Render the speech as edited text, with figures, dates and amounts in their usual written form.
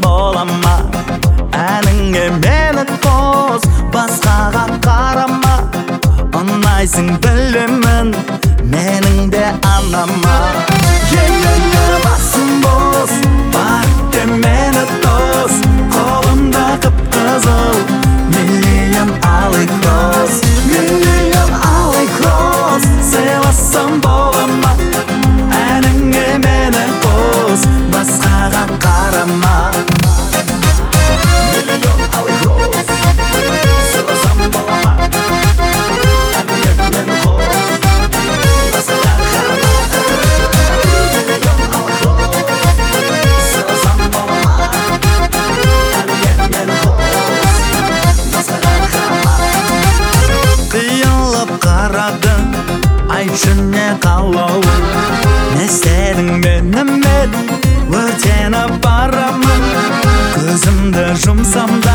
болама, әніңе мені қос, басқаға қарама. Ұнайсың білемін, менің де анама. Еліңе басым бос, бар де мені дос. Қолымда қып-қызыл миллион алых роз. Миллион алых роз, сыйласам болама, әніңе мені қос, басқаға қарама. Миллион алых роз, сыйласам болама, әніңе мені қос, басқаға қарама. Миллион алых роз, сыйласам болама, әніңе мені қос, басқаға қарама. Қиялап қарады, айтшы не қалауың, не істедің менімен, өртеніп барамын. Көзімді жұмсам да